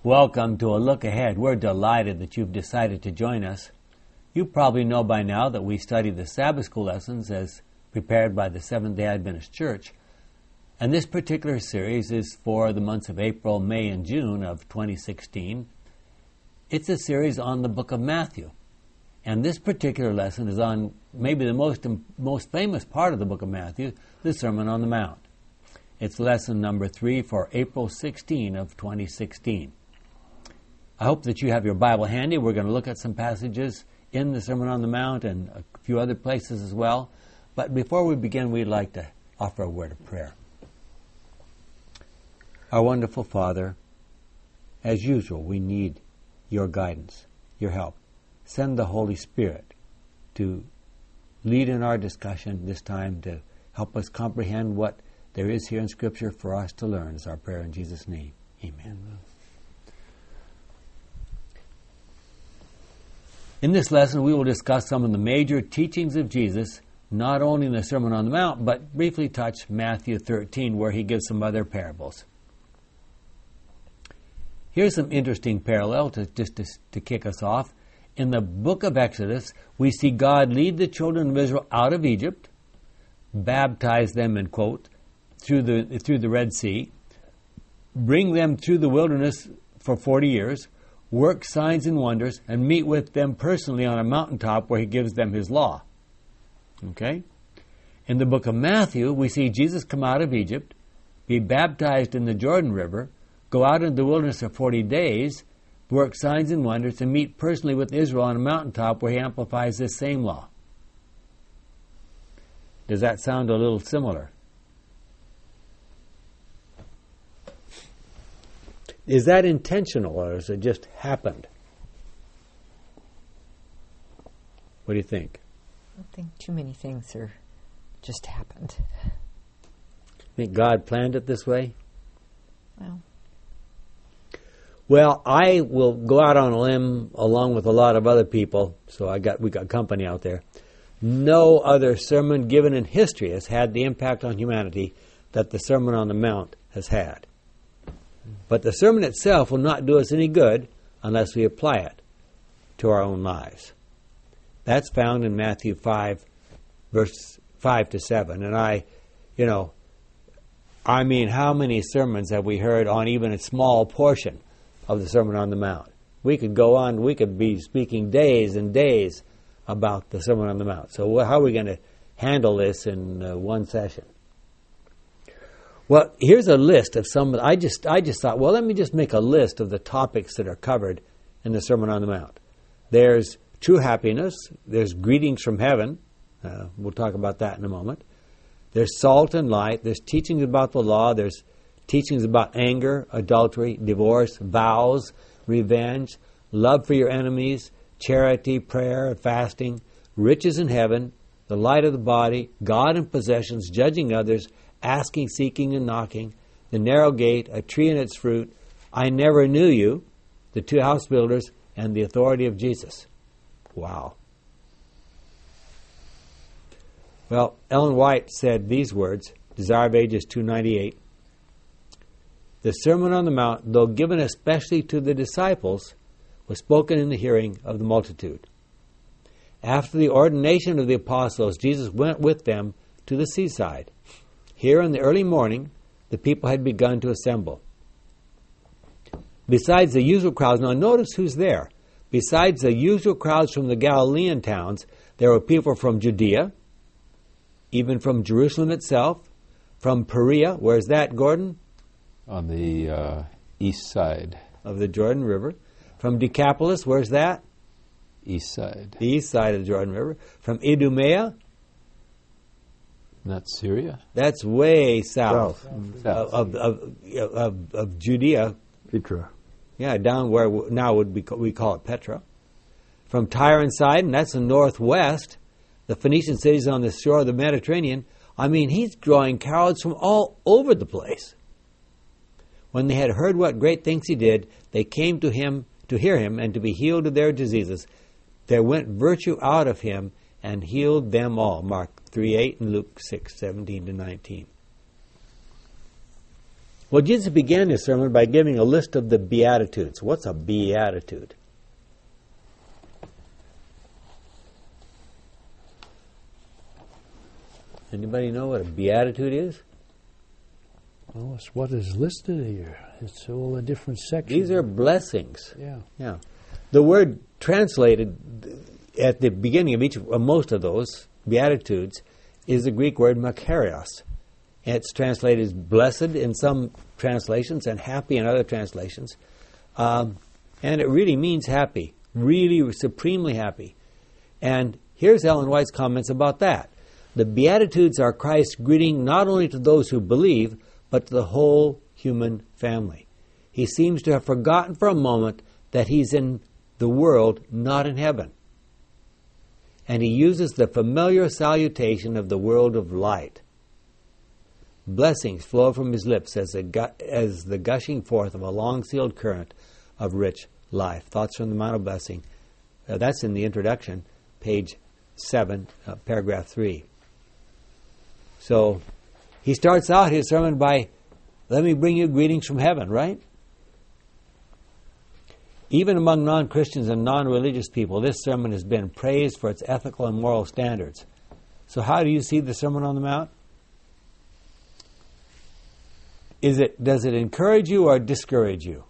Welcome to A Look Ahead. We're delighted that you've decided to join us. You probably know by now that we study the Sabbath School lessons as prepared by the Seventh-day Adventist Church. And this particular series is for the months of April, May, and June of 2016. It's a series on the book of Matthew. And this particular lesson is on maybe the most famous part of the book of Matthew, the Sermon on the Mount. It's lesson number 3 for April 16 of 2016. I hope that you have your Bible handy. We're going to look at some passages in the Sermon on the Mount and a few other places as well. But before we begin, we'd like to offer a word of prayer. Our wonderful Father, as usual, we need your guidance, your help. Send the Holy Spirit to lead in our discussion this time, to help us comprehend what there is here in Scripture for us to learn. Is our prayer in Jesus' name. Amen. In this lesson, we will discuss some of the major teachings of Jesus, not only in the Sermon on the Mount, but briefly touch Matthew 13, where he gives some other parables. Here's some interesting parallel to kick us off. In the book of Exodus, we see God lead the children of Israel out of Egypt, baptize them, in quote, through the Red Sea, bring them through the wilderness for 40 years, work signs and wonders, and meet with them personally on a mountaintop where he gives them his law. Okay? In the book of Matthew, we see Jesus come out of Egypt, be baptized in the Jordan River, go out into the wilderness for 40 days, work signs and wonders, and meet personally with Israel on a mountaintop where he amplifies this same law. Does that sound a little similar? Is that intentional, or has it just happened? What do you think? I don't think too many things are just happened. Think God planned it this way? Well, I will go out on a limb along with a lot of other people, so we got company out there. No other sermon given in history has had the impact on humanity that the Sermon on the Mount has had. But the sermon itself will not do us any good unless we apply it to our own lives. That's found in Matthew 5, verse 5 to 7. And I mean, how many sermons have we heard on even a small portion of the Sermon on the Mount? We could go on, we could be speaking days and days about the Sermon on the Mount. So how are we going to handle this in one session? Well, here's a list of some. I just thought, well, let me just make a list of the topics that are covered in the Sermon on the Mount. There's true happiness. There's greetings from heaven. We'll talk about that in a moment. There's salt and light. There's teachings about the law. There's teachings about anger, adultery, divorce, vows, revenge, love for your enemies, charity, prayer, fasting, riches in heaven, the light of the body, God and possessions, judging others, asking, seeking, and knocking, the narrow gate, a tree and its fruit, I never knew you, the two house builders, and the authority of Jesus. Wow. Well, Ellen White said these words, Desire of Ages 298, the Sermon on the Mount, though given especially to the disciples, was spoken in the hearing of the multitude. After the ordination of the apostles, Jesus went with them to the seaside. Here in the early morning, the people had begun to assemble. Besides the usual crowds, now notice who's there. Besides the usual crowds from the Galilean towns, there were people from Judea, even from Jerusalem itself, from Perea. Where's that, Gordon? On the east side. Of the Jordan River. From Decapolis, where's that? East side. The east side of the Jordan River. From Idumea. Not Syria? That's way south. South. Of Judea. Petra. Yeah, down where now we call it Petra. From Tyre and Sidon, that's the northwest. The Phoenician cities on the shore of the Mediterranean. I mean, he's drawing crowds from all over the place. When they had heard what great things he did, they came to him to hear him and to be healed of their diseases. There went virtue out of him and healed them all. Mark 3:8 and Luke 6:17 to 19. Well, Jesus began his sermon by giving a list of the Beatitudes. What's a beatitude? Anybody know what a beatitude is? Well, it's what is listed here. It's all the different sections. These are blessings. Yeah. Yeah. The word translated at the beginning of most of those Beatitudes is the Greek word makarios. It's translated as blessed in some translations and happy in other translations. And it really means happy, really supremely happy. And here's Ellen White's comments about that. The Beatitudes are Christ's greeting not only to those who believe, but to the whole human family. He seems to have forgotten for a moment that he's in the world, not in heaven. And he uses the familiar salutation of the world of light. Blessings flow from his lips as the gushing forth of a long-sealed current of rich life. Thoughts from the Mount of Blessing. That's in the introduction, page 7, paragraph 3. So he starts out his sermon by, let me bring you greetings from heaven, right? Even among non-Christians and non-religious people, this sermon has been praised for its ethical and moral standards. So how do you see the Sermon on the Mount? Does it encourage you or discourage you?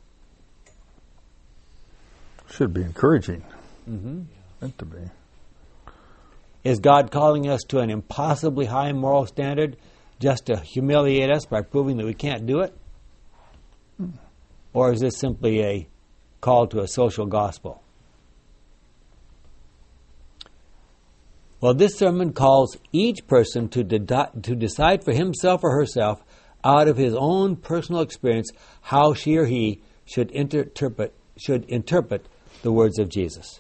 Should be encouraging. Mm-hmm. Meant to be. Is God calling us to an impossibly high moral standard just to humiliate us by proving that we can't do it? Or is this simply a call to a social gospel? Well, this sermon calls each person to decide for himself or herself, out of his own personal experience, how she or he should interpret the words of Jesus.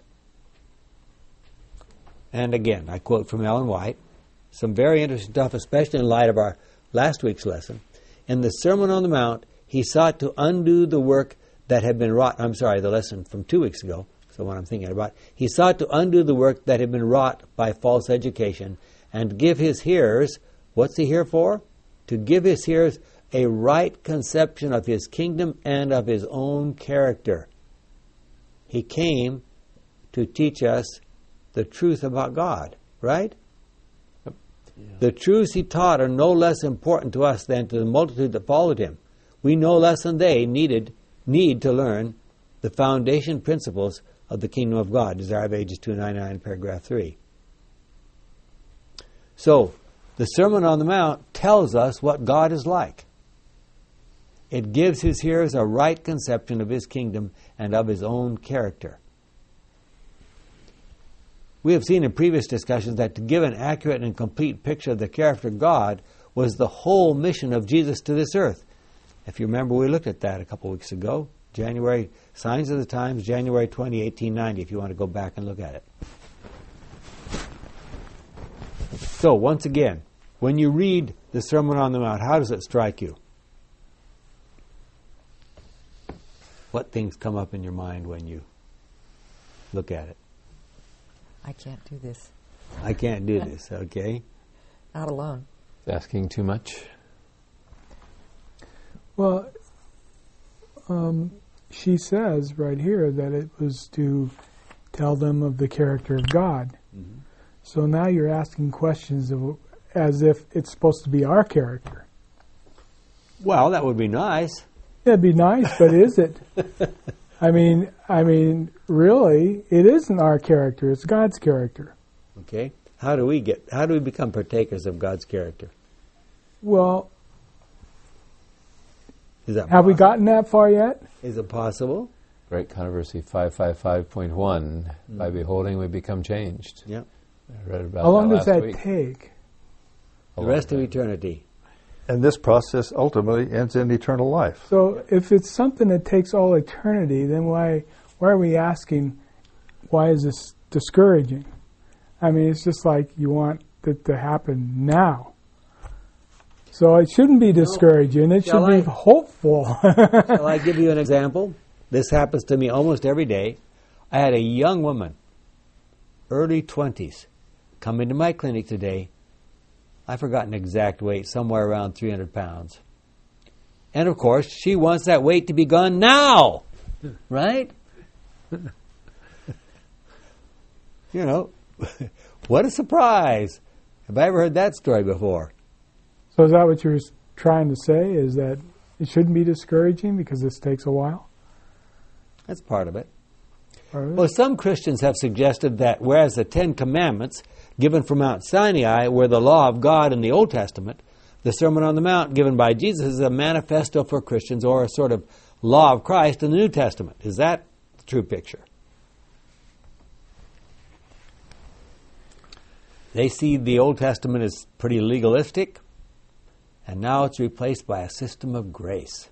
And again, I quote from Ellen White, some very interesting stuff, especially in light of our last week's lesson. In the Sermon on the Mount, he sought to undo the work that had been wrought. I'm sorry, the lesson from 2 weeks ago, so what I'm thinking about. He sought to undo the work that had been wrought by false education and give his hearers, what's he here for? To give his hearers a right conception of his kingdom and of his own character. He came to teach us the truth about God, right? Yep. Yeah. The truths he taught are no less important to us than to the multitude that followed him. We no less than they need to learn the foundation principles of the kingdom of God. Desire of Ages 299, paragraph 3. So, the Sermon on the Mount tells us what God is like. It gives his hearers a right conception of his kingdom and of his own character. We have seen in previous discussions that to give an accurate and complete picture of the character of God was the whole mission of Jesus to this earth. If you remember, we looked at that a couple weeks ago. January, Signs of the Times, January 20, 1890, if you want to go back and look at it. So, once again, when you read the Sermon on the Mount, how does it strike you? What things come up in your mind when you look at it? I can't do this. I can't do this, okay? Not alone. Asking too much? Well, she says right here that it was to tell them of the character of God. Mm-hmm. So now you're asking questions as if it's supposed to be our character. Well, that would be nice. It'd be nice, but is it? I mean, really, it isn't our character. It's God's character. Okay. How do we become partakers of God's character? Well, Is that have we possible? gotten that far yet? Is it possible? Great Controversy 555.1. By beholding, we become changed. Yep. I read about How long that does last that week. take? The rest of eternity. And this process ultimately ends in eternal life. So if it's something that takes all eternity, then why are we asking, why is this discouraging? I mean, it's just like you want it to happen now. So it shouldn't be discouraging. It should be hopeful. Shall I give you an example? This happens to me almost every day. I had a young woman, early 20s, come into my clinic today. I've forgotten exact weight, somewhere around 300 pounds. And of course, she wants that weight to be gone now. Right? You know, what a surprise. Have I ever heard that story before? So is that what you're trying to say, is that it shouldn't be discouraging because this takes a while? That's part of it. Or Well, some Christians have suggested that whereas the Ten Commandments given from Mount Sinai were the law of God in the Old Testament, the Sermon on the Mount given by Jesus is a manifesto for Christians, or a sort of law of Christ in the New Testament. Is that the true picture? They see the Old Testament as pretty legalistic, and now it's replaced by a system of grace.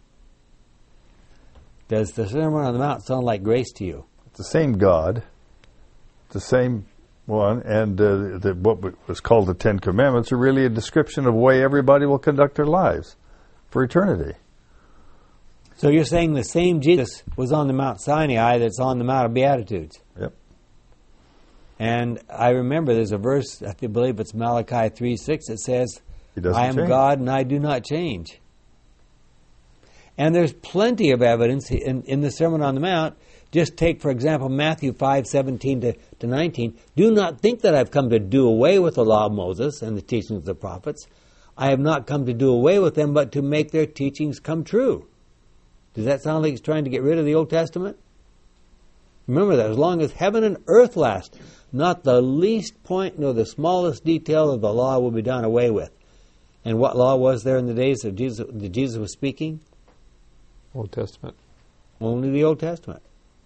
Does the Sermon on the Mount sound like grace to you? It's the same God, the same one, and what was called the Ten Commandments are really a description of the way everybody will conduct their lives for eternity. So you're saying the same Jesus was on the Mount Sinai that's on the Mount of Beatitudes. Yep. And I remember there's a verse, I believe it's Malachi 3:6, that says, He doesn't I am change. God and I do not change. And there's plenty of evidence in the Sermon on the Mount. Just take, for example, Matthew 5:17 to 19. Do not think that I've come to do away with the law of Moses and the teachings of the prophets. I have not come to do away with them, but to make their teachings come true. Does that sound like he's trying to get rid of the Old Testament? Remember that as long as heaven and earth last, not the least point nor the smallest detail of the law will be done away with. And what law was there in the days that Jesus was speaking? Old Testament. Only the Old Testament.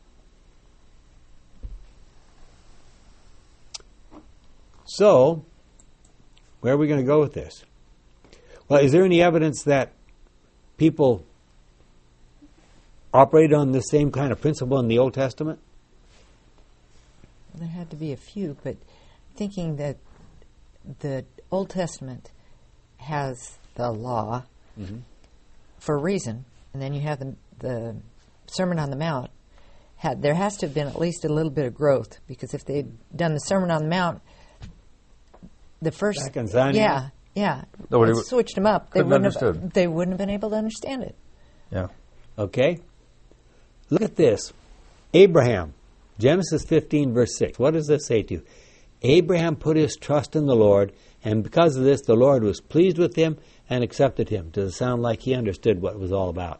So, where are we going to go with this? Well, is there any evidence that people operate on the same kind of principle in the Old Testament? There had to be a few, but thinking that the Old Testament has the law for a reason, and then you have the Sermon on the Mount, there has to have been at least a little bit of growth, because if they'd done the Sermon on the Mount, the first... Back in Sinai? Yeah. Nobody They switched them up. couldn't understood. They wouldn't have been able to understand it. Yeah. Okay? Look at this. Abraham, Genesis 15, verse 6. What does this say to you? Abraham put his trust in the Lord, and because of this, the Lord was pleased with him and accepted him. Does it sound like he understood what it was all about?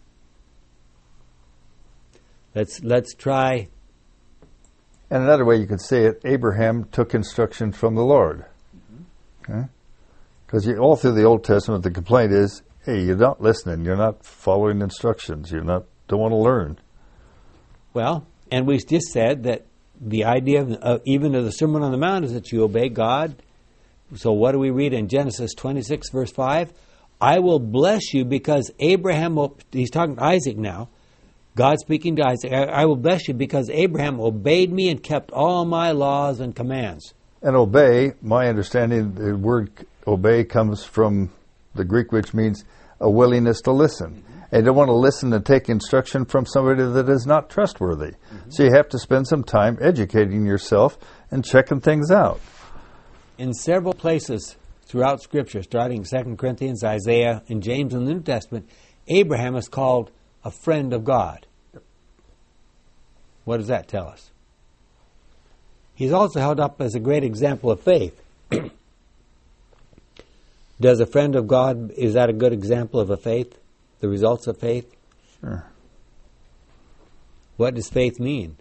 Let's try. And another way you could say it, Abraham took instruction from the Lord. Because all through the Old Testament, the complaint is, hey, you're not listening, you're not following instructions, don't want to learn. Well, and we just said that the idea of even of the Sermon on the Mount is that you obey God. So what do we read in Genesis 26, verse 5? I will bless you because Abraham, he's talking to Isaac now, God speaking to Isaac, I will bless you because Abraham obeyed me and kept all my laws and commands. And obey, my understanding, the word obey comes from the Greek, which means a willingness to listen. And you don't want to listen and take instruction from somebody that is not trustworthy. So you have to spend some time educating yourself and checking things out. In several places throughout Scripture, starting 2 Corinthians, Isaiah, and James in the New Testament, Abraham is called a friend of God. What does that tell us? He's also held up as a great example of faith. Does a friend of God, is that a good example of a faith? The results of faith? Sure. What does faith mean?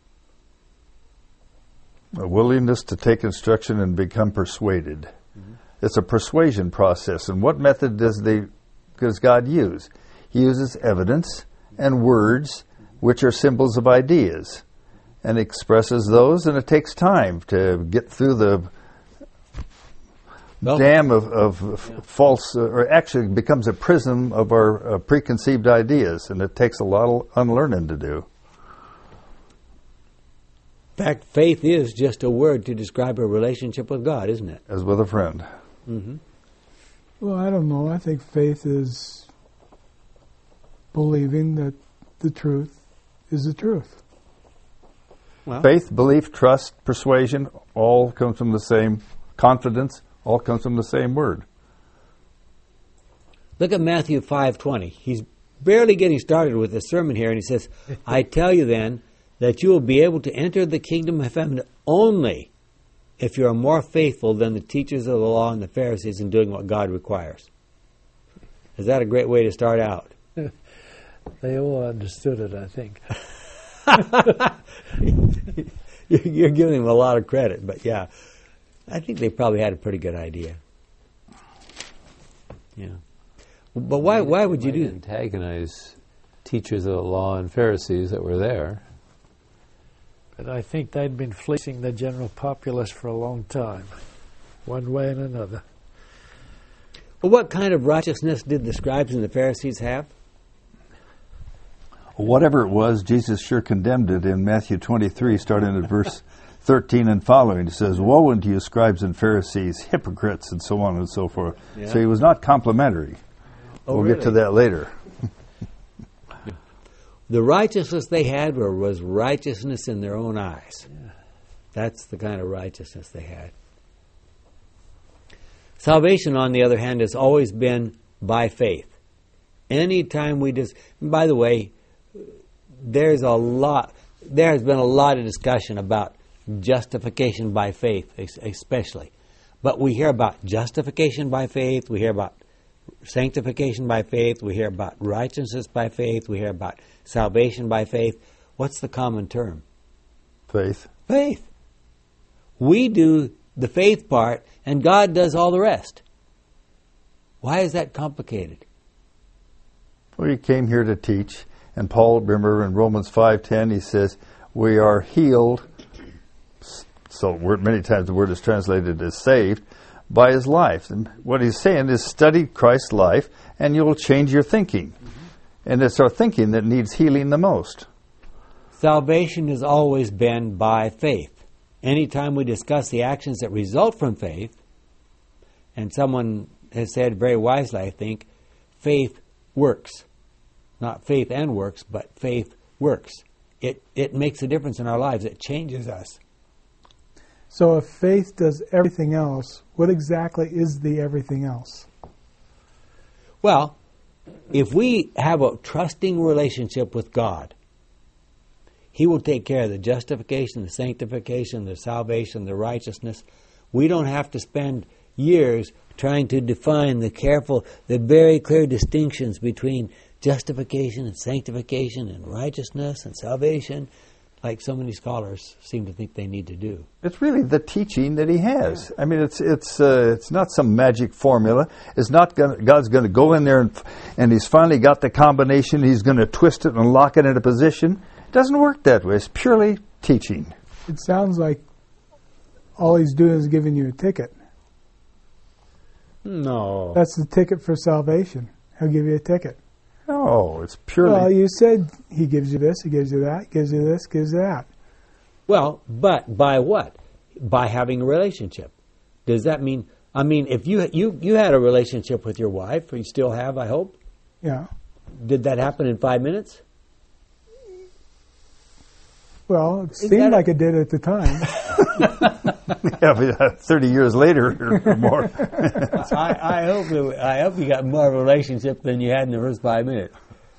A willingness to take instruction and become persuaded. It's a persuasion process. And what method does God use? He uses evidence and words, which are symbols of ideas, and expresses those, and it takes time to get through the dam of false, or actually becomes a prism of our preconceived ideas, and it takes a lot of unlearning to do. In fact, faith is just a word to describe a relationship with God, isn't it? As with a friend. Well, I don't know. I think faith is believing that the truth is the truth. Well, Faith, belief, trust, persuasion, all comes from the same, confidence, all comes from the same word. Look at Matthew 5:20. He's barely getting started with the sermon here, and he says, I tell you then that you will be able to enter the kingdom of heaven only if you are more faithful than the teachers of the law and the Pharisees in doing what God requires. Is that a great way to start out? They all understood it, I think. You're giving them a lot of credit, but yeah, I think they probably had a pretty good idea. Yeah. But why would you do that? Antagonize teachers of the law and Pharisees that were there. But I think they'd been fleecing the general populace for a long time, one way and another. Well, what kind of righteousness did the scribes and the Pharisees have? Whatever it was, Jesus sure condemned it in Matthew 23, starting at verse 13 and following. He says, woe unto you, scribes and Pharisees, hypocrites, and so on and so forth. Yeah. So he was not complimentary. We'll get to that later. The righteousness they had was righteousness in their own eyes. Yeah. That's the kind of righteousness they had. Salvation, on the other hand, has always been by faith. Anytime we by the way, there has been a lot of discussion about justification by faith, especially. But we hear about justification by faith, we hear about sanctification by faith, we hear about righteousness by faith, we hear about salvation by faith. What's the common term? Faith. Faith. We do the faith part, and God does all the rest. Why is that complicated? Well, he came here to teach, and Paul, remember in Romans 5:10, he says, we are healed, so many times the word is translated as saved, by his life. And what he's saying is study Christ's life, and you'll change your thinking. And it's our thinking that needs healing the most. Salvation has always been by faith. Anytime we discuss the actions that result from faith, and someone has said very wisely, I think, faith works. Not faith and works, but faith works. It makes a difference in our lives. It changes us. So if faith does everything else, what exactly is the everything else? Well, if we have a trusting relationship with God, He will take care of the justification, the sanctification, the salvation, the righteousness. We don't have to spend years trying to define the very clear distinctions between justification and sanctification and righteousness and salvation, like so many scholars seem to think they need to do. It's really the teaching that he has. I mean, it's not some magic formula. It's not God's going to go in there and he's finally got the combination. He's going to twist it and lock it into position. It doesn't work that way. It's purely teaching. It sounds like all he's doing is giving you a ticket. No. That's the ticket for salvation. He'll give you a ticket. No, it's purely... Well, you said he gives you this, he gives you that, gives you this, gives you that. Well, but by what? By having a relationship. Does that mean... I mean, if you had a relationship with your wife, or you still have, I hope? Yeah. Did that happen in 5 minutes? Well, it seemed like it did at the time. Yeah, but 30 years later or more. I hope you got more of a relationship than you had in the first 5 minutes.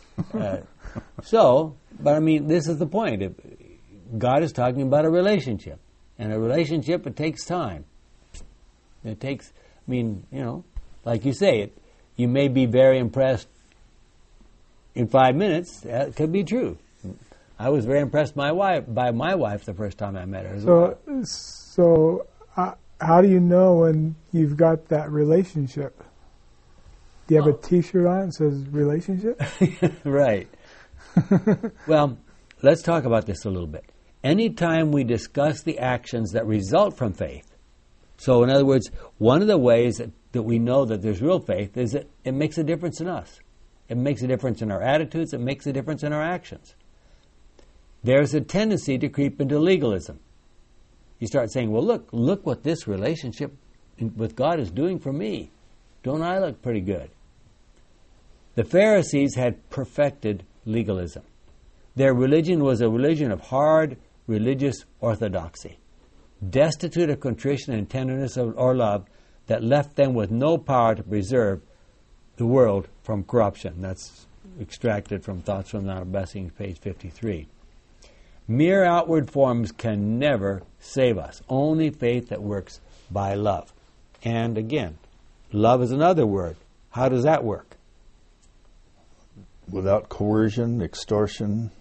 But I mean, this is the point. God is talking about a relationship. And a relationship, it takes time. It takes, I mean, you know, like you say, you may be very impressed in 5 minutes. That could be true. I was very impressed by my wife the first time I met her. So how do you know when you've got that relationship? Do you have a T-shirt on that says relationship? Right. Well, let's talk about this a little bit. Anytime we discuss the actions that result from faith, so in other words, one of the ways that we know that there's real faith is that it makes a difference in us. It makes a difference in our attitudes. It makes a difference in our actions. There's a tendency to creep into legalism. You start saying, well, look what this relationship with God is doing for me. Don't I look pretty good? The Pharisees had perfected legalism. Their religion was a religion of hard religious orthodoxy, destitute of contrition and tenderness or love, that left them with no power to preserve the world from corruption. That's extracted from Thoughts from the Mount of Blessings, page 53. Mere outward forms can never save us. Only faith that works by love. And again, love is another word. How does that work? Without coercion, extortion,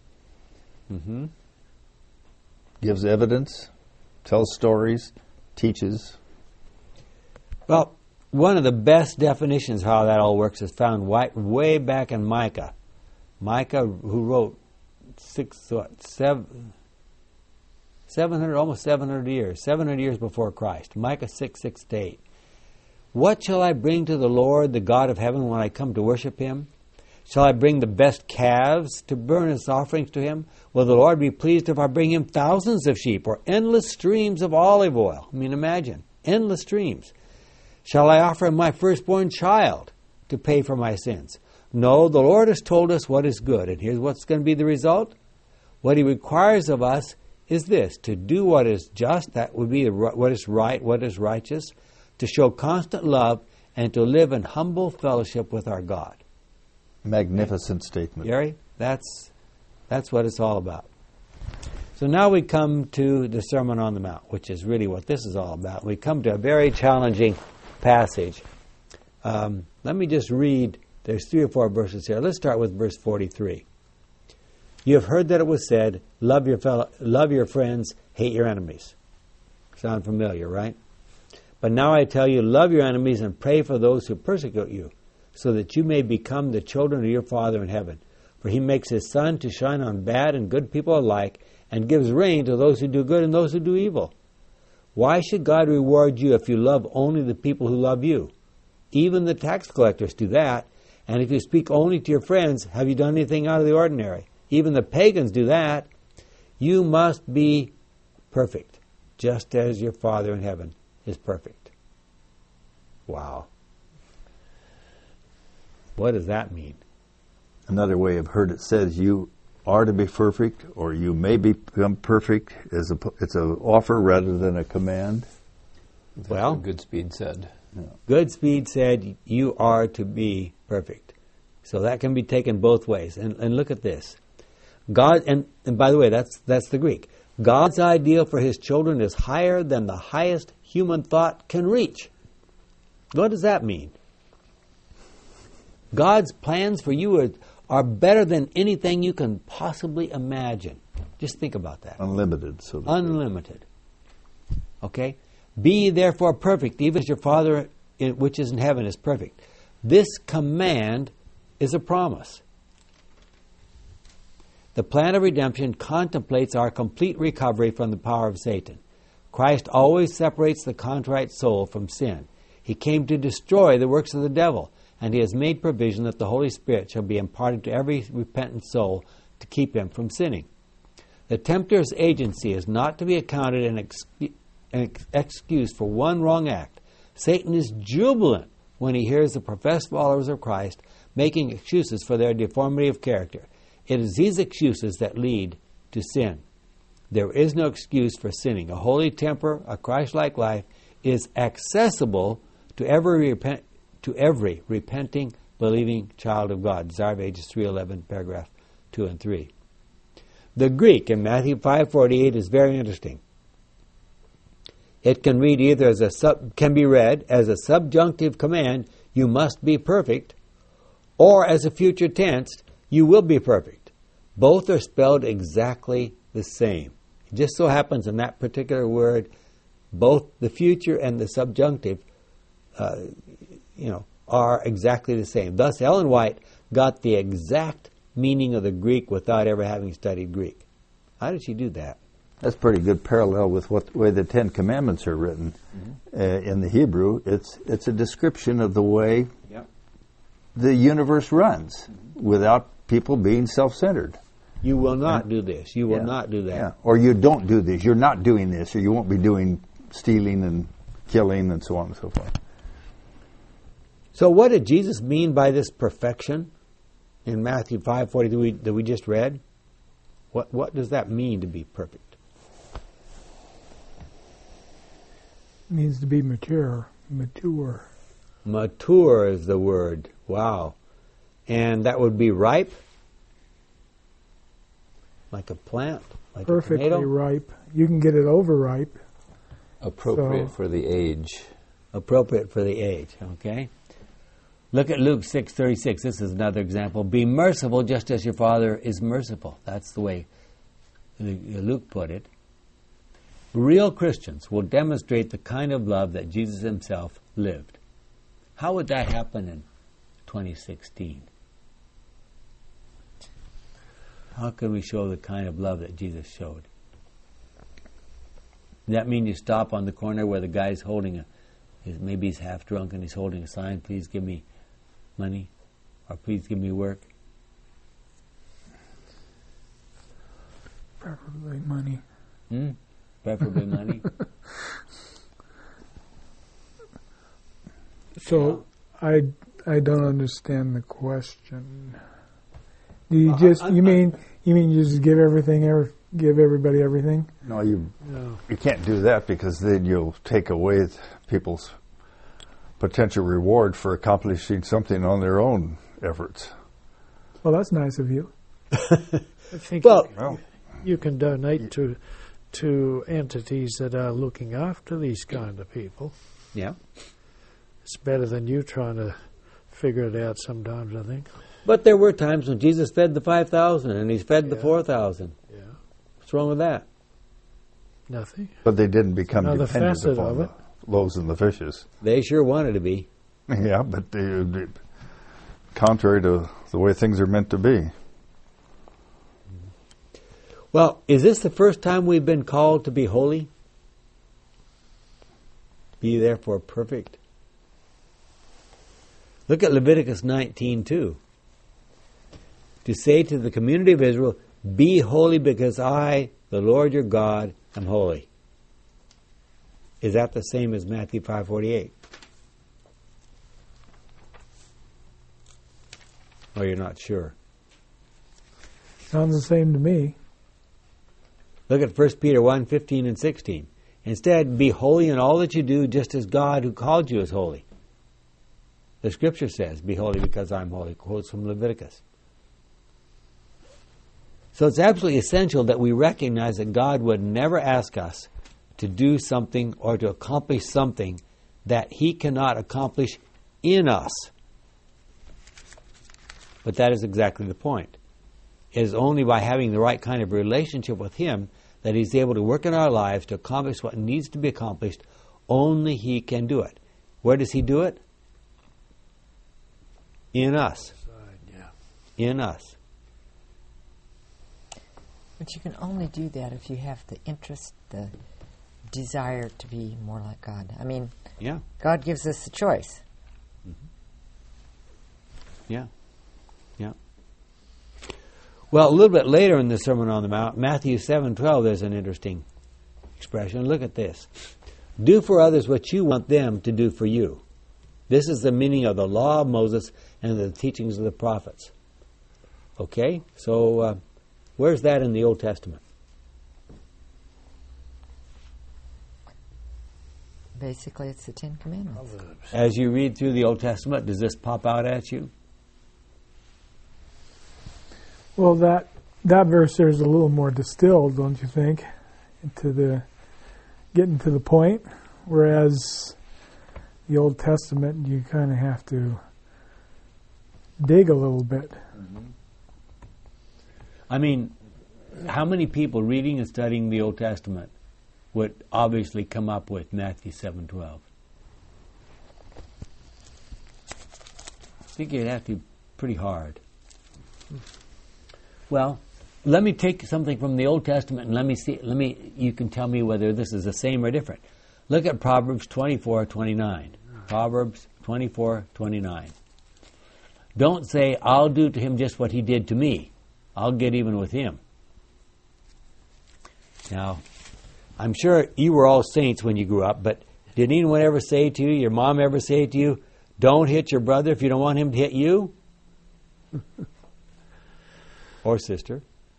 gives evidence, tells stories, teaches. Well, one of the best definitions of how that all works is found way back in Micah. Micah, who wrote 700 years before Christ. Micah 6:6-8. What shall I bring to the Lord, the God of heaven, when I come to worship him? Shall I bring the best calves to burn as offerings to him? Will the Lord be pleased if I bring him thousands of sheep or endless streams of olive oil? I mean, imagine, endless streams. Shall I offer him my firstborn child to pay for my sins? No, the Lord has told us what is good, and here's what's going to be the result. What he requires of us is this, to do what is just, that would be what is right, what is righteous, to show constant love, and to live in humble fellowship with our God. Magnificent statement. Gary, that's what it's all about. So now we come to the Sermon on the Mount, which is really what this is all about. We come to a very challenging passage. Let me just read. There's 3 or 4 verses here. Let's start with verse 43. You have heard that it was said, love your friends, hate your enemies. Sound familiar, right? But now I tell you, love your enemies and pray for those who persecute you, so that you may become the children of your Father in heaven. For he makes his sun to shine on bad and good people alike, and gives rain to those who do good and those who do evil. Why should God reward you if you love only the people who love you? Even the tax collectors do that. And if you speak only to your friends, have you done anything out of the ordinary? Even the pagans do that. You must be perfect, just as your Father in heaven is perfect. Wow. What does that mean? Another way I've heard it says you are to be perfect, or you may become perfect. It's an offer rather than a command. That's Well, what Goodspeed said. Goodspeed said you are to be perfect. So that can be taken both ways. And look at this. God, and by the way, that's the Greek. God's ideal for his children is higher than the highest human thought can reach. What does that mean? God's plans for you are better than anything you can possibly imagine. Just think about that. Unlimited. Unlimited. Okay? Be ye therefore perfect, even as your Father which is in heaven is perfect. This command is a promise. The plan of redemption contemplates our complete recovery from the power of Satan. Christ always separates the contrite soul from sin. He came to destroy the works of the devil, and he has made provision that the Holy Spirit shall be imparted to every repentant soul to keep him from sinning. The tempter's agency is not to be accounted an excuse for one wrong act. Satan is jubilant when he hears the professed followers of Christ making excuses for their deformity of character. It is these excuses that lead to sin. There is no excuse for sinning. A holy temper, a Christ-like life, is accessible to every repenting, believing child of God. Desire of Ages 3:11, paragraph 2 and 3. The Greek in Matthew 5:48 is very interesting. It can read either as can be read as a subjunctive command, you must be perfect, or as a future tense, you will be perfect. Both are spelled exactly the same. It just so happens in that particular word, both the future and the subjunctive, are exactly the same. Thus, Ellen White got the exact meaning of the Greek without ever having studied Greek. How did she do that? That's pretty good parallel with what way the Ten Commandments are written. In the Hebrew, it's a description of the way the universe runs without people being self-centered. You will not do this. You will not do that. Yeah. Or you don't do this. You're not doing this, or you won't be doing stealing and killing and so on and so forth. So what did Jesus mean by this perfection in Matthew 5:40 that we just read? What does that mean to be perfect? It means to be mature. Mature is the word. Wow. And that would be ripe? Like a plant? Like Perfectly a tomato? ripe. You can get it overripe. Appropriate So- for the age. Appropriate for the age, okay? Look at Luke 6:36. This is another example. Be merciful just as your Father is merciful. That's the way Luke put it. Real Christians will demonstrate the kind of love that Jesus himself lived. How would that happen in 2016? How can we show the kind of love that Jesus showed? Does that mean you stop on the corner where the guy's holding maybe he's half drunk and he's holding a sign, please give me money, or please give me work? Preferably money. Preferably money? So I don't understand the question. Do you you mean you just give everybody everything? No, you No. can't do that, because then you'll take away people's potential reward for accomplishing something on their own efforts. Well, that's nice of you. I think Well, Well, you can donate to entities that are looking after these kind of people. yeah. It's better than you trying to figure it out sometimes, I think. But there were times when Jesus fed the 5,000 and he's fed the Yeah. 4,000. Yeah. What's wrong with that? Nothing. but they didn't become Another dependent facet upon of the it. loaves and the fishes. They sure wanted to be. Yeah, but contrary to the way things are meant to be. Well, is this the first time we've been called to be holy? Be therefore perfect. Look at Leviticus 19:2. To say to the community of Israel, be holy because I, the Lord your God, am holy. Is that the same as Matthew 5:48? Or you're not sure? Sounds the same to me. Look at 1 Peter 1:15 and 16. Instead, be holy in all that you do, just as God who called you is holy. The Scripture says, be holy because I'm holy. Quotes from Leviticus. So it's absolutely essential that we recognize that God would never ask us to do something or to accomplish something that He cannot accomplish in us. But that is exactly the point. It is only by having the right kind of relationship with Him that He's able to work in our lives to accomplish what needs to be accomplished. Only He can do it. Where does He do it? In us. Yeah. In us. But you can only do that if you have the interest, the desire to be more like God. I mean, Yeah. God gives us the choice. Yeah. Yeah. Well, a little bit later in the Sermon on the Mount, Matthew 7:12, there's an interesting expression. Look at this. Do for others what you want them to do for you. This is the meaning of the law of Moses and the teachings of the prophets. Okay? So, where's that in the Old Testament? Basically, it's the Ten Commandments. As you read through the Old Testament, does this pop out at you? Well, that verse there is a little more distilled, don't you think, getting to the point. Whereas the Old Testament, you kind of have to dig a little bit. I mean, how many people reading and studying the Old Testament would obviously come up with Matthew 7:12? I think it'd have to be pretty hard. Well, let me take something from the Old Testament and you can tell me whether this is the same or different. Look at Proverbs 24:29. Proverbs 24:29. Don't say, I'll do to him just what he did to me. I'll get even with him. Now, I'm sure you were all saints when you grew up, but did anyone ever say to you, your mom ever say to you, don't hit your brother if you don't want him to hit you? Or sister?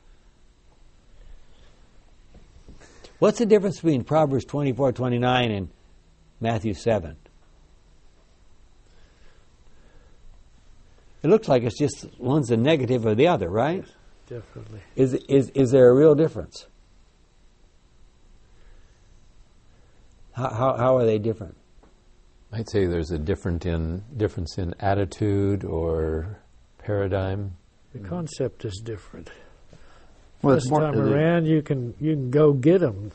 What's the difference between Proverbs 24:29 and Matthew 7? It looks like it's just one's the negative or the other, right? Definitely. Is there a real difference? How are they different? I'd say there's a difference in attitude or paradigm. The concept is different. Well, This time around, you can go get them.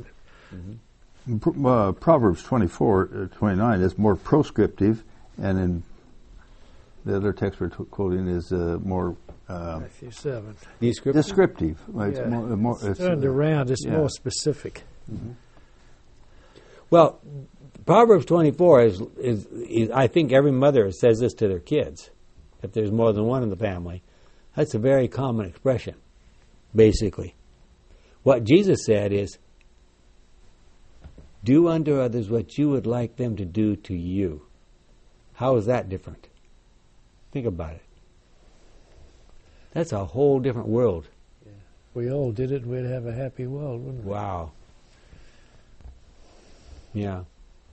Proverbs 24:29 is more proscriptive, and in the other text we're quoting is more Matthew 7. descriptive. It's Yeah. more, It's turned around, it's more specific. Well, Proverbs 24 is I think every mother says this to their kids. If there's more than one in the family, that's a very common expression, basically. What Jesus said is, do unto others what you would like them to do to you. How is that different? Think about it. That's a whole different world. If we all did it, we'd have a happy world, wouldn't we? Wow. Yeah.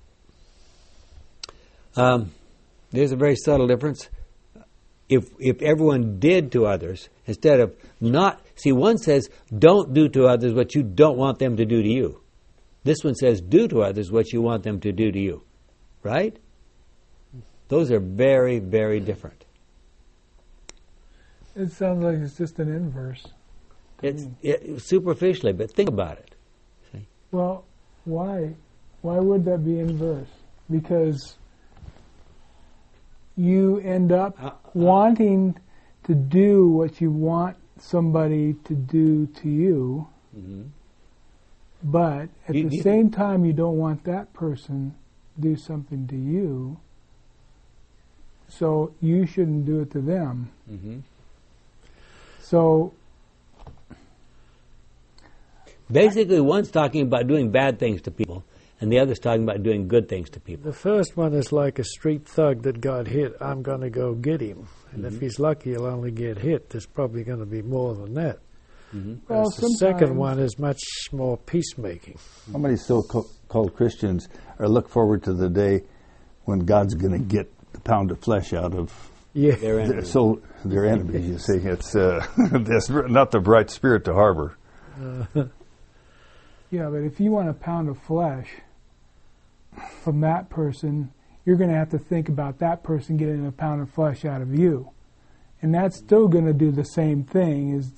There's a very subtle difference. If everyone did to others, instead of not... See, one says, don't do to others what you don't want them to do to you. This one says, do to others what you want them to do to you. Right? Those are very, very different. It sounds like it's just an inverse. It's superficially, but think about it. See? Well, why? Why would that be inverse? Because you end up wanting to do what you want somebody to do to you, but at the same time you don't want that person to do something to you, so you shouldn't do it to them. So basically, one's talking about doing bad things to people, and the other's talking about doing good things to people. The first one is like a street thug that got hit. I'm going to go get him. And if he's lucky, he'll only get hit. There's probably going to be more than that. well, The second one is much more peacemaking. How many so-called Christians look forward to the day when God's going to get the pound of flesh out of Yeah. Their enemies. their enemies? You see, it's that's not the bright spirit to harbor. yeah, but if you want a pound of flesh from that person, you're going to have to think about that person getting a pound of flesh out of you. And that's still going to do the same thing, is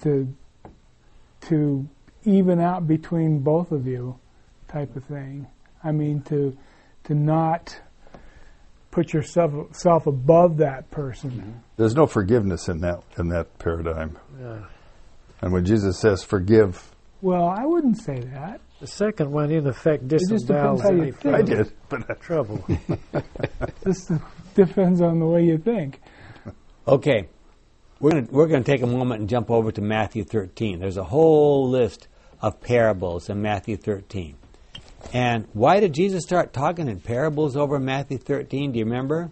to even out between both of you type of thing. I mean, to not put yourself above that person. There's no forgiveness in that paradigm. Yeah. And when Jesus says forgive, Well, I wouldn't say that. The second one, in effect, just depends disavows how you any think. I further did, but trouble. This depends on the way you think. Okay, we're going to take a moment and jump over to Matthew 13. There's a whole list of parables in Matthew 13. And why did Jesus start talking in parables over Matthew 13? Do you remember?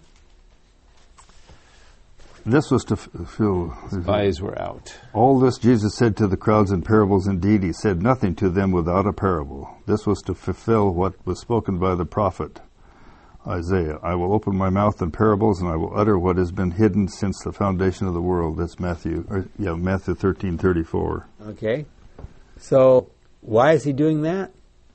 this was to fulfill. Spies were out. All this Jesus said to the crowds in parables. Indeed, he said nothing to them without a parable. This was to fulfill what was spoken by the prophet Isaiah. I will open my mouth in parables, and I will utter what has been hidden since the foundation of the world. That's Matthew 13:34. Okay. So why is he doing that?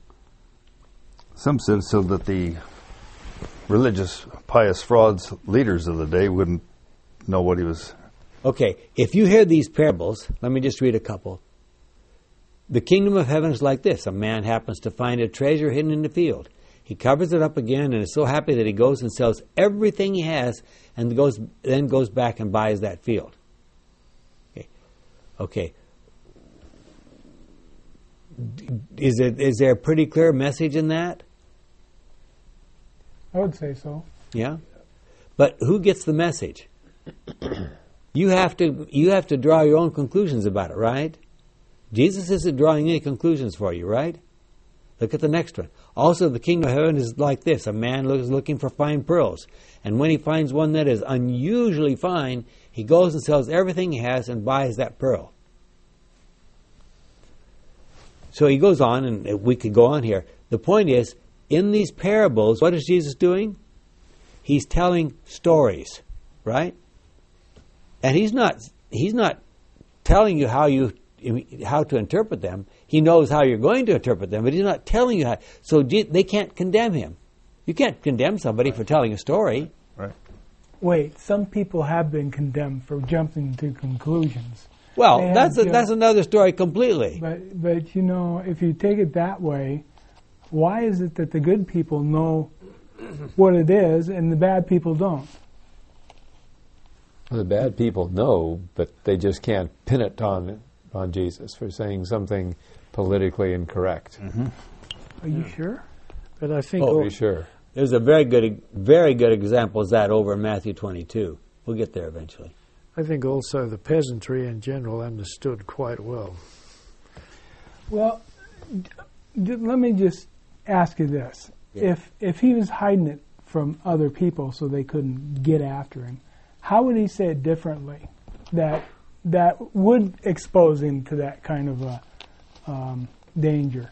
Some said so that the religious, pious frauds, leaders of the day wouldn't know what he was. Okay, if you hear these parables, let me just read a couple. The kingdom of heaven is like this. A man happens to find a treasure hidden in the field. He covers it up again and is so happy that he goes and sells everything he has and then goes back and buys that field. Okay. Is there a pretty clear message in that? I would say so. Yeah? But who gets the message? You have to draw your own conclusions about it, right? Jesus isn't drawing any conclusions for you, right? Look at the next one. Also, the kingdom of heaven is like this. A man is looking for fine pearls. And when he finds one that is unusually fine, he goes and sells everything he has and buys that pearl. So he goes on, and we could go on here. The point is, in these parables, what is Jesus doing? He's telling stories, right? And he's not telling you how to interpret them. He knows how you're going to interpret them, but he's not telling you how. So they can't condemn him. You can't condemn somebody for telling a story. Right. Wait, some people have been condemned for jumping to conclusions. Well, They that's have another story completely. But you know, if you take it that way, why is it that the good people know what it is and the bad people don't? The bad people know, but they just can't pin it on Jesus for saying something politically incorrect. Mm-hmm. Are you sure? But I think Oh, be sure. There's a very good example of that over in Matthew 22. We'll get there eventually. I think also the peasantry in general understood quite well. Well, let me just ask you this: Yeah. if he was hiding it from other people so they couldn't get after him, how would he say it differently that would expose him to that kind of a danger?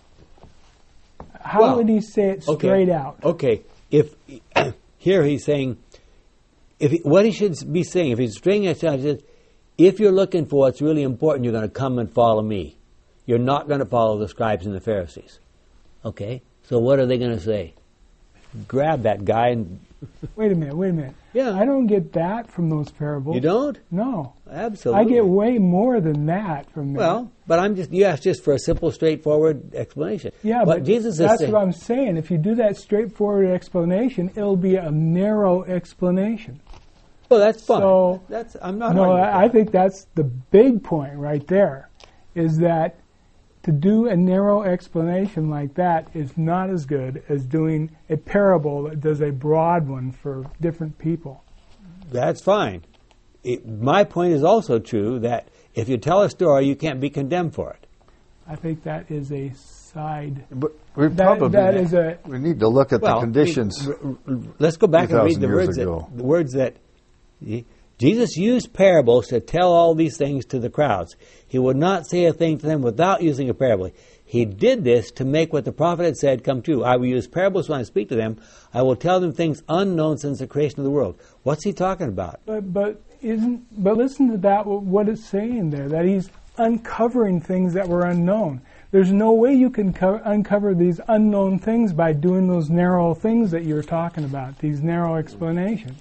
How would he say it straight out? Okay, if here he's saying, what he should be saying, if he's stringing it down, he says, if you're looking for what's really important, you're going to come and follow me. You're not going to follow the scribes and the Pharisees. Okay, so what are they going to say? Grab that guy and... Wait a minute. Yeah. I don't get that from those parables. You don't? No. Absolutely. I get way more than that from them. Well, but you asked just for a simple, straightforward explanation. Yeah, what but Jesus that's is saying, what I'm saying. If you do that straightforward explanation, it'll be a narrow explanation. well, that's fine. So- I'm not No, arguing with I that. think that's the big point right there, is that to do a narrow explanation like that is not as good as doing a parable that does a broad one for different people. That's fine. My point is also true that if you tell a story, you can't be condemned for it. I think that is a side. But we we need to look at the conditions. Let's go back and read 2,000 the years words ago. the words that Jesus used parables to tell all these things to the crowds. He would not say a thing to them without using a parable. He did this to make what the prophet had said come true. I will use parables when I speak to them. I will tell them things unknown since the creation of the world. What's he talking about? But listen to that, what it's saying there, that he's uncovering things that were unknown. There's no way you can uncover these unknown things by doing those narrow things that you're talking about, these narrow explanations.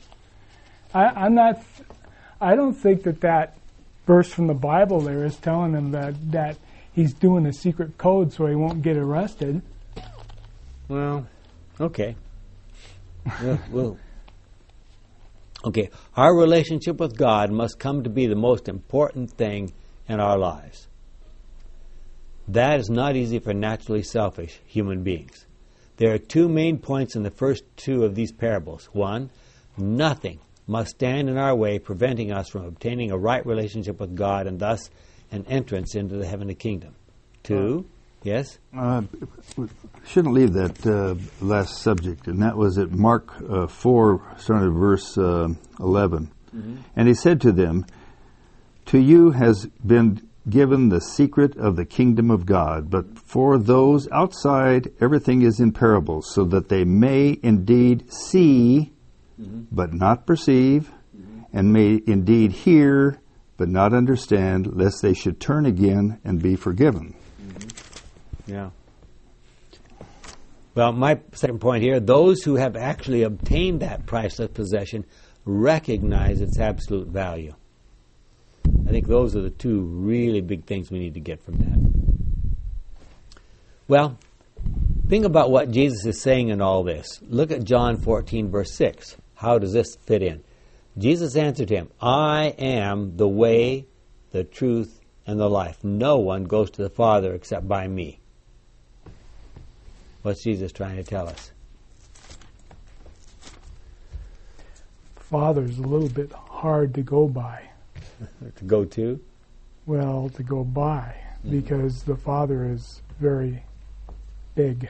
I don't think that verse from the Bible there is telling him that he's doing a secret code so he won't get arrested. Well, okay. Okay, our relationship with God must come to be the most important thing in our lives. That is not easy for naturally selfish human beings. There are two main points in the first two of these parables. One, nothing must stand in our way preventing us from obtaining a right relationship with God and thus an entrance into the heavenly kingdom. Two, yes? Shouldn't leave that last subject, and that was at Mark 4, starting at verse 11. Mm-hmm. And he said to them, "To you has been given the secret of the kingdom of God, but for those outside everything is in parables, so that they may indeed see, but not perceive, and may indeed hear, but not understand, lest they should turn again and be forgiven." Yeah. Well, my second point here, those who have actually obtained that priceless possession recognize its absolute value. I think those are the two really big things we need to get from that. Well, think about what Jesus is saying in all this. Look at John 14, verse 6. How does this fit in? Jesus answered him, "I am the way, the truth, and the life. No one goes to the Father except by me." What's Jesus trying to tell us? Father's a little bit hard to go by. To go to? Well, to go by, because the Father is very big.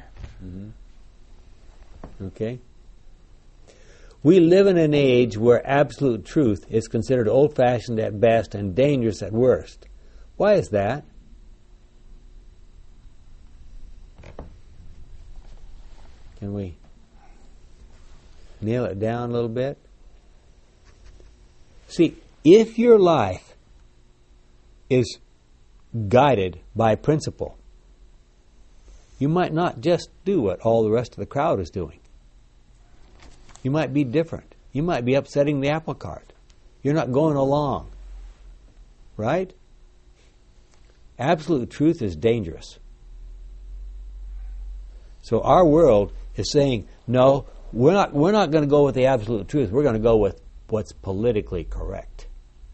Okay. We live in an age where absolute truth is considered old-fashioned at best and dangerous at worst. Why is that? Can we nail it down a little bit? See, if your life is guided by principle, you might not just do what all the rest of the crowd is doing. You might be different. You might be upsetting the apple cart. You're not going along. Right? Absolute truth is dangerous. So our world is saying, no, we're not going to go with the absolute truth. We're going to go with what's politically correct,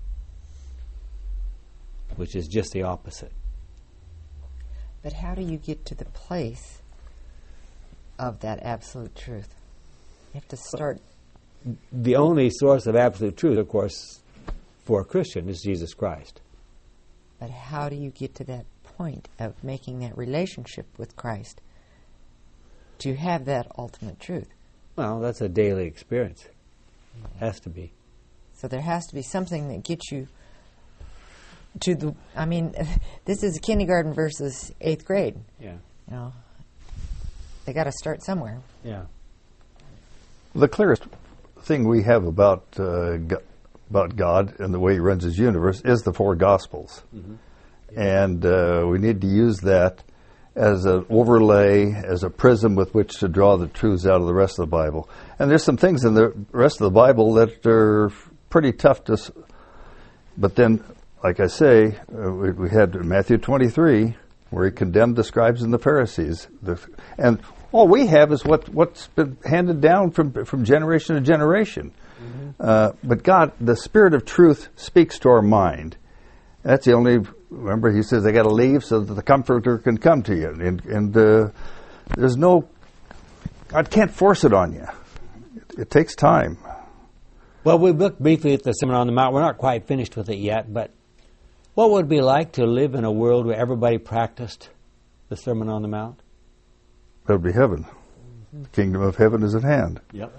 which is just the opposite. But how do you get to the place of that absolute truth? You have to start. The only source of absolute truth, of course, for a Christian is Jesus Christ. But how do you get to that point of making that relationship with Christ to have that ultimate truth? Well, that's a daily experience. Has to be. So there has to be something that gets you to the... I mean, this is kindergarten versus 8th grade. Yeah. You know, they got to start somewhere. Yeah. The clearest thing we have about God and the way He runs His universe is the 4 Gospels. Mm-hmm. Yeah. And we need to use that as an overlay, as a prism with which to draw the truths out of the rest of the Bible. And there's some things in the rest of the Bible that are pretty tough to... But then, like I say, we had Matthew 23, where He condemned the scribes and the Pharisees. And all we have is what's been handed down from generation to generation. Mm-hmm. But God, the Spirit of truth, speaks to our mind. That's the only... Remember, He says they got to leave so that the Comforter can come to you. And there's no... God can't force it on you. It takes time. Well, we looked briefly at the Sermon on the Mount. We're not quite finished with it yet, but what would it be like to live in a world where everybody practiced the Sermon on the Mount? That would be heaven. The kingdom of heaven is at hand. Yep.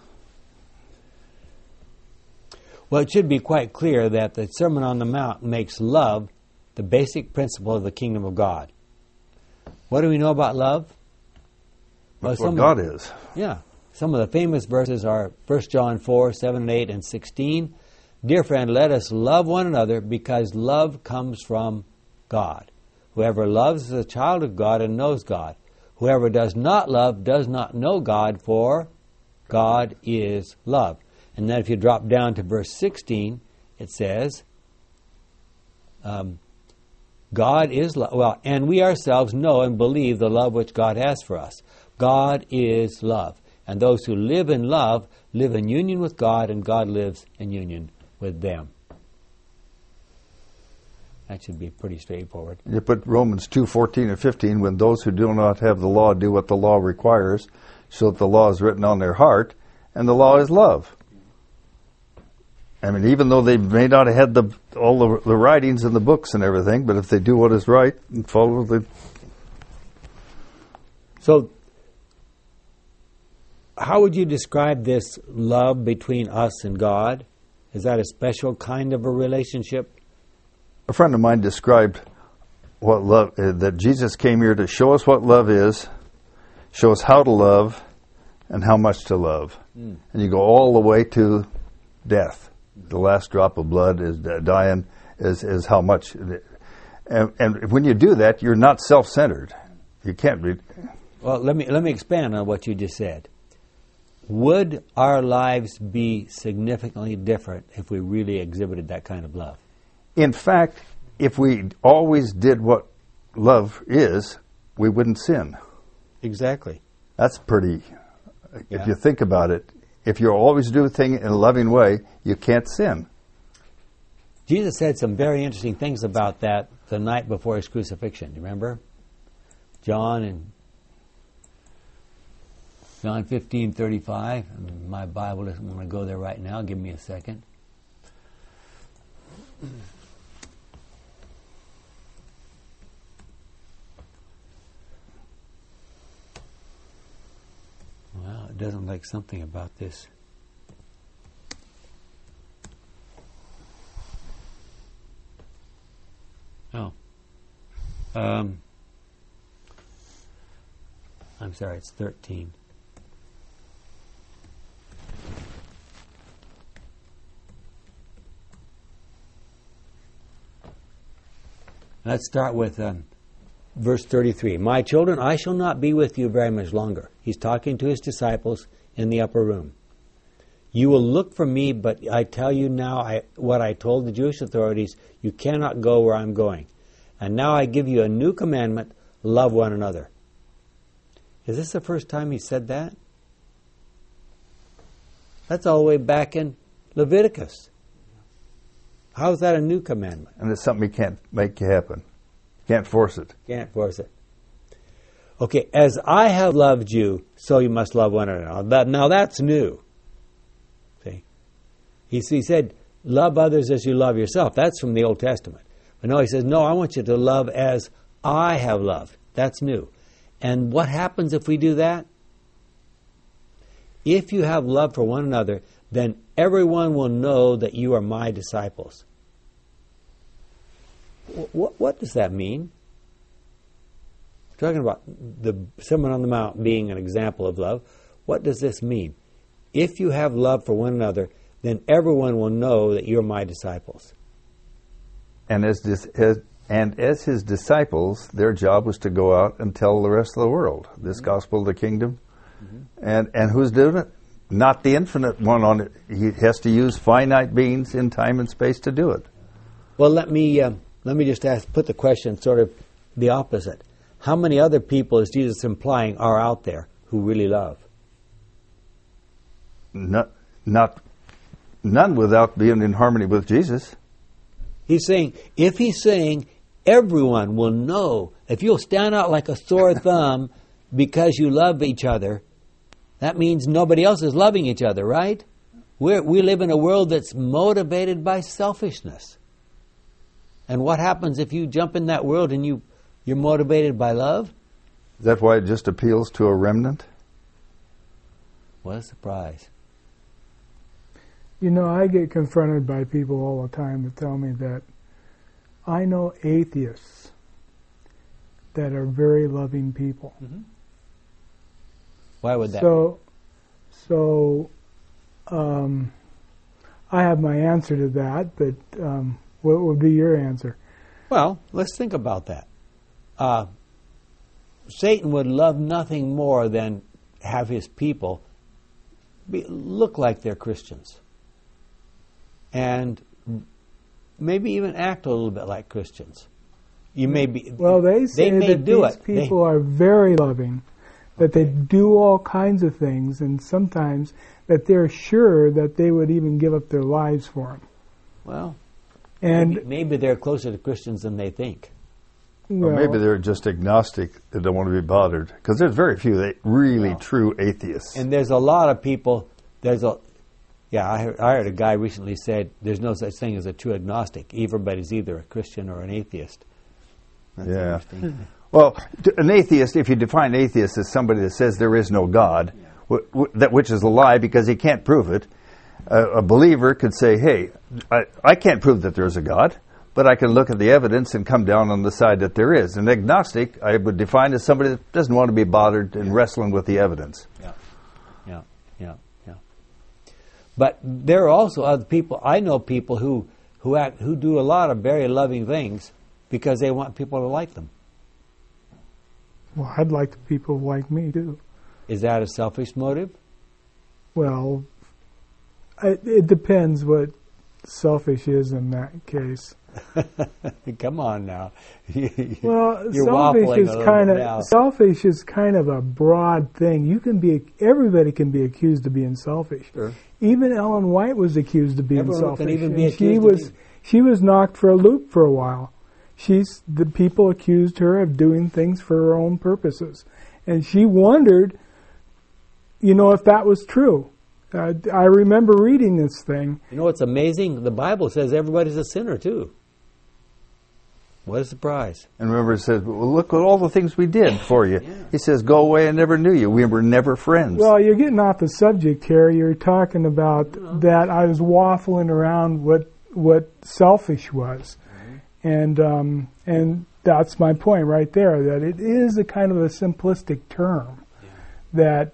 Well, it should be quite clear that the Sermon on the Mount makes love the basic principle of the kingdom of God. What do we know about love? That's what God is. Yeah. Some of the famous verses are 1 John 4, 7 and 8 and 16. Dear friend, let us love one another because love comes from God. Whoever loves is a child of God and knows God. Whoever does not love does not know God, for God is love. And then if you drop down to verse 16, it says, God is love. Well, and we ourselves know and believe the love which God has for us. God is love. And those who live in love live in union with God, and God lives in union with them. That should be pretty straightforward. You put Romans 2:14 and 15, when those who do not have the law do what the law requires, so that the law is written on their heart, and the law is love. I mean, even though they may not have had all the writings and the books and everything, but if they do what is right and follow the... So, how would you describe this love between us and God? Is that a special kind of a relationship? A friend of mine described what love, that Jesus came here to show us what love is, show us how to love, and how much to love. And you go all the way to death. The last drop of blood is dying, is how much. And when you do that, you're not self-centered. You can't be. Well, let me expand on what you just said. Would our lives be significantly different if we really exhibited that kind of love? In fact, if we always did what love is, we wouldn't sin. Exactly. That's pretty... If you think about it, if you always do a thing in a loving way, you can't sin. Jesus said some very interesting things about that the night before His crucifixion. You remember? John 15:35. My Bible doesn't want to go there right now. Give me a second. Well, it doesn't like something about this. Oh. I'm sorry, it's 13. Let's start with verse 33. My children, I shall not be with you very much longer. He's talking to his disciples in the upper room. You will look for me, but I tell you now what I told the Jewish authorities, you cannot go where I'm going. And now I give you a new commandment, love one another. Is this the first time he said that? That's all the way back in Leviticus. How is that a new commandment? And it's something you can't make happen. Can't force it. Can't force it. Okay, as I have loved you, so you must love one another. Now that's new. See? He said, love others as you love yourself. That's from the Old Testament. But no, he says, no, I want you to love as I have loved. That's new. And what happens if we do that? If you have love for one another, then everyone will know that you are my disciples. What does that mean? We're talking about the Sermon on the Mount being an example of love. What does this mean? If you have love for one another, then everyone will know that you're my disciples. And as his disciples, their job was to go out and tell the rest of the world this gospel of the kingdom. Mm-hmm. And who's doing it? Not the infinite one on it. He has to use finite beings in time and space to do it. Well, let me just put the question sort of the opposite. How many other people is Jesus implying are out there who really love? None without being in harmony with Jesus. He's saying, if he's saying everyone will know, if you'll stand out like a sore thumb because you love each other, that means nobody else is loving each other, right? We live in a world that's motivated by selfishness. And what happens if you jump in that world and you're motivated by love? Is that why it just appeals to a remnant? What a surprise. You know, I get confronted by people all the time that tell me that I know atheists that are very loving people. Mm-hmm. Why would that So, I have my answer to that, but what would be your answer? Well, let's think about that. Satan would love nothing more than have his people look like they're Christians. And maybe even act a little bit like Christians. Well, they say that these people are very loving, that they do all kinds of things, and sometimes that they're sure that they would even give up their lives for them. Well, and maybe they're closer to Christians than they think. Or maybe they're just agnostic that don't want to be bothered. Because there's very few really true atheists. And there's a lot of people, I heard a guy recently said there's no such thing as a true agnostic. Everybody's either a Christian or an atheist. That's interesting. Well, an atheist, if you define atheist as somebody that says there is no God, which is a lie because he can't prove it, a believer could say, hey, I can't prove that there's a God, but I can look at the evidence and come down on the side that there is. An agnostic, I would define as somebody that doesn't want to be bothered in wrestling with the evidence. Yeah. But there are also other people. I know people who do a lot of very loving things because they want people to like them. Well, I'd like people to like me too. Is that a selfish motive? Well, it depends what selfish is in that case. Come on now. Well, selfish is kind of a broad thing. Everybody can be accused of being selfish. Sure. Even Ellen White was accused of being Everyone selfish. Can even be accused she was knocked for a loop for a while. The people accused her of doing things for her own purposes, and she wondered, if that was true. I remember reading this thing. You know what's amazing? The Bible says everybody's a sinner too. What a surprise. And remember, it says, well, look at all the things we did for you. Yeah. He says, go away, I never knew you. We were never friends. Well, you're getting off the subject here. You're talking about that I was waffling around what selfish was. Mm-hmm. And that's my point right there, that it is a kind of a simplistic term that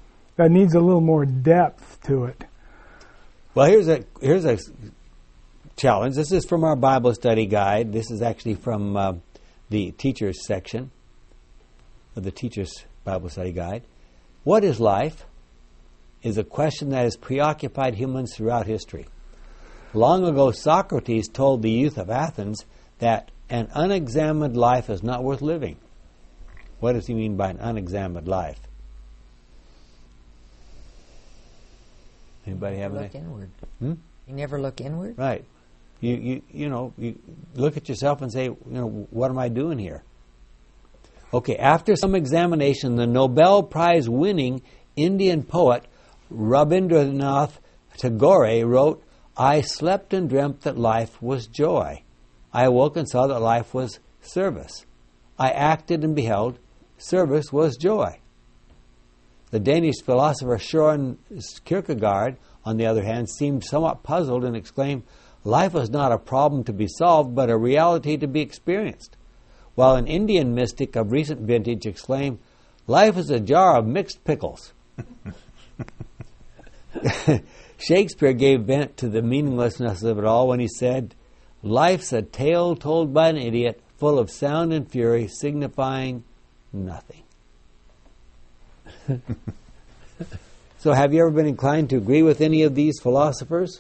needs a little more depth to it. Well, here's a challenge. This is from our Bible study guide. This is actually from the teacher's section of the teacher's Bible study guide. What is life? Is a question that has preoccupied humans throughout history. Long ago, Socrates told the youth of Athens that an unexamined life is not worth living. What does he mean by an unexamined life? Anybody have Look any? inward. Hmm? You never look inward? Right. You look at yourself and say, what am I doing here? Okay, after some examination, the Nobel Prize winning Indian poet Rabindranath Tagore wrote, I slept and dreamt that life was joy. I awoke and saw that life was service. I acted and beheld service was joy. The Danish philosopher Søren Kierkegaard, on the other hand, seemed somewhat puzzled and exclaimed, life is not a problem to be solved, but a reality to be experienced. While an Indian mystic of recent vintage exclaimed, life is a jar of mixed pickles. Shakespeare gave vent to the meaninglessness of it all when he said, life's a tale told by an idiot, full of sound and fury, signifying nothing. So have you ever been inclined to agree with any of these philosophers?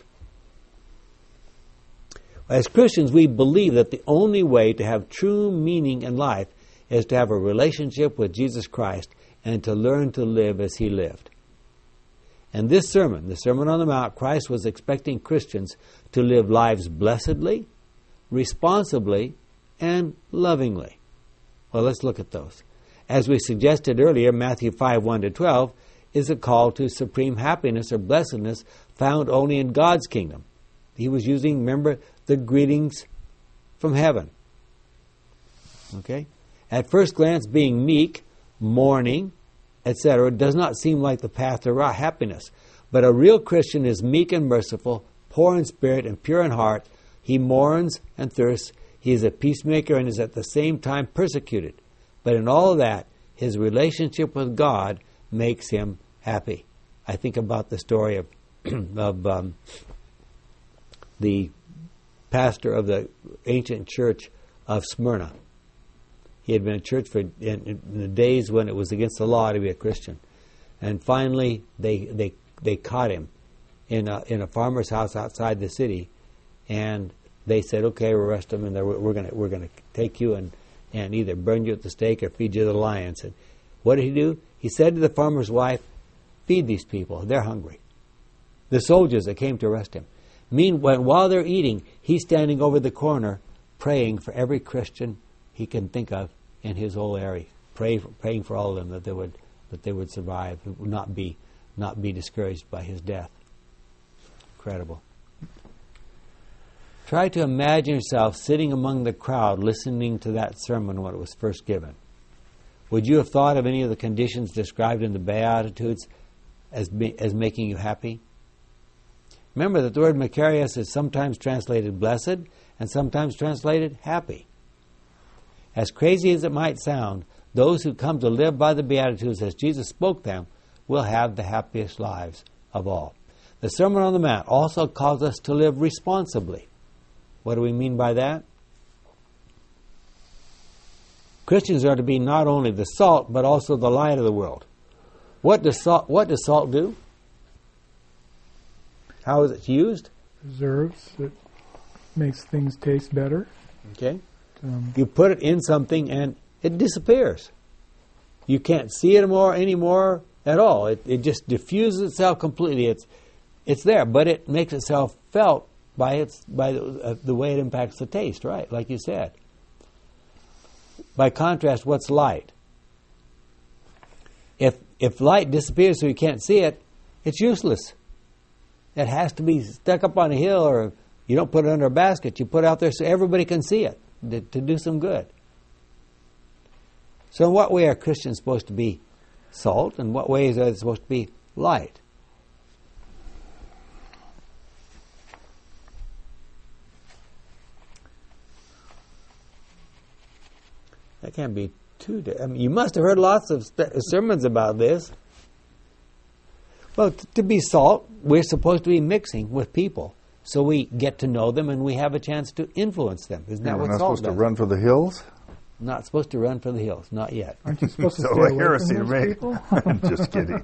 As Christians, we believe that the only way to have true meaning in life is to have a relationship with Jesus Christ and to learn to live as He lived. And this sermon, the Sermon on the Mount, Christ was expecting Christians to live lives blessedly, responsibly, and lovingly. Well, let's look at those. As we suggested earlier, Matthew 5:1-12 is a call to supreme happiness or blessedness found only in God's kingdom. He was using, remember, the greetings from heaven. Okay? At first glance, being meek, mourning, etc., does not seem like the path to happiness. But a real Christian is meek and merciful, poor in spirit and pure in heart. He mourns and thirsts. He is a peacemaker and is at the same time persecuted. But in all of that, his relationship with God makes him happy. I think about the story of the pastor of the ancient church of Smyrna. He had been in church in the days when it was against the law to be a Christian, and finally they caught him in a farmer's house outside the city, and they said, "Okay, arrest him, and we're going to take you and either burn you at the stake or feed you to the lions." And what did he do? He said to the farmer's wife, "Feed these people; they're hungry." The soldiers that came to arrest him. Meanwhile, while they're eating, he's standing over the corner praying for every Christian he can think of in his whole area, praying for all of them that they would survive, who would not be discouraged by his death. Incredible. Try to imagine yourself sitting among the crowd listening to that sermon when it was first given. Would you have thought of any of the conditions described in the Beatitudes as making you happy? Remember that the word Macarius is sometimes translated blessed and sometimes translated happy. As crazy as it might sound, those who come to live by the Beatitudes as Jesus spoke them will have the happiest lives of all. The Sermon on the Mount also calls us to live responsibly. What do we mean by that? Christians are to be not only the salt, but also the light of the world. What does salt do? How is it used? Preserves. It makes things taste better. Okay. You put it in something and it disappears. You can't see it anymore at all. It just diffuses itself completely. It's there, but it makes itself felt by the way it impacts the taste, right? Like you said. By contrast, what's light? If light disappears so you can't see it, it's useless. It has to be stuck up on a hill, or you don't put it under a basket. You put it out there so everybody can see it to do some good. So in what way are Christians supposed to be salt, and what ways are they supposed to be light? That can't be too... you must have heard lots of sermons about this. Well, to be salt, we're supposed to be mixing with people so we get to know them and we have a chance to influence them. Isn't that We're what not salt supposed to does? run for the hills? Not supposed to run for the hills, not yet. Aren't you supposed to So stay a away heresy from to those me. people? I'm just kidding.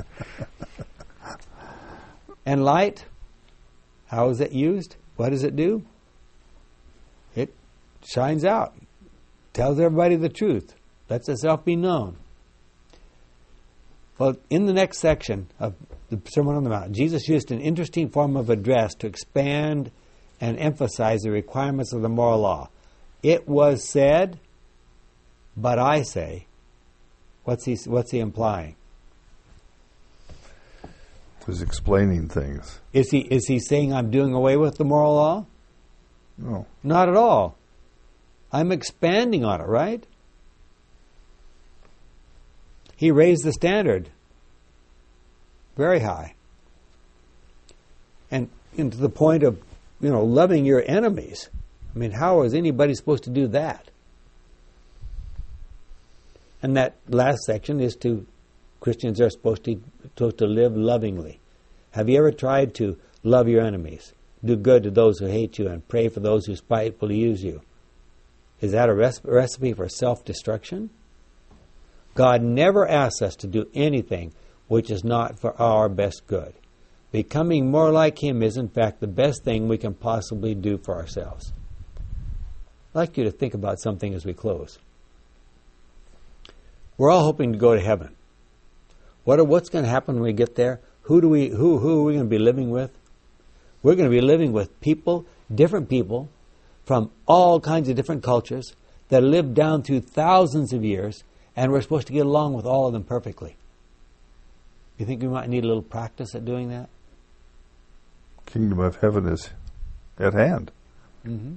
And light, how is it used? What does it do? It shines out, tells everybody the truth, lets itself be known. Well, in the next section of the Sermon on the Mount, Jesus used an interesting form of address to expand and emphasize the requirements of the moral law. It was said, but I say. What's he implying? He's explaining things. Is he saying I'm doing away with the moral law? No. Not at all. I'm expanding on it, right? He raised the standard very high. And to the point of, loving your enemies. I mean, how is anybody supposed to do that? And that last section is Christians are supposed to live lovingly. Have you ever tried to love your enemies? Do good to those who hate you and pray for those who spitefully use you. Is that a recipe for self-destruction? God never asks us to do anything which is not for our best good. Becoming more like Him is, in fact, the best thing we can possibly do for ourselves. I'd like you to think about something as we close. We're all hoping to go to heaven. What's going to happen when we get there? Who are we going to be living with? We're going to be living with people, different people, from all kinds of different cultures that lived down through thousands of years, and we're supposed to get along with all of them perfectly. You think we might need a little practice at doing that? Kingdom of heaven is at hand. Mm-hmm.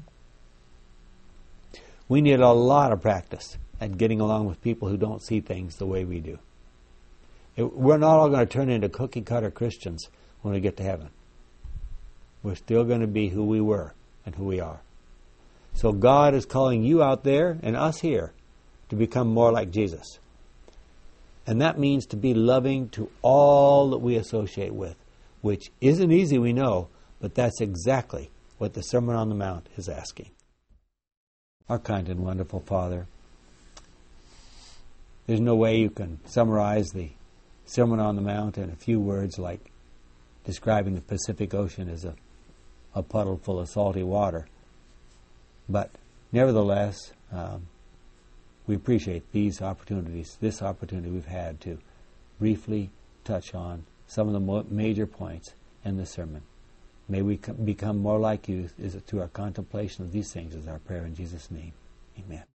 We need a lot of practice at getting along with people who don't see things the way we do. We're not all going to turn into cookie-cutter Christians when we get to heaven. We're still going to be who we were and who we are. So God is calling you out there and us here to become more like Jesus. And that means to be loving to all that we associate with, which isn't easy, we know, but that's exactly what the Sermon on the Mount is asking. Our kind and wonderful Father, there's no way you can summarize the Sermon on the Mount in a few words like describing the Pacific Ocean as a puddle full of salty water. But nevertheless, we appreciate this opportunity we've had to briefly touch on some of the major points in the sermon. May we become more like you through our contemplation of these things is our prayer in Jesus' name. Amen.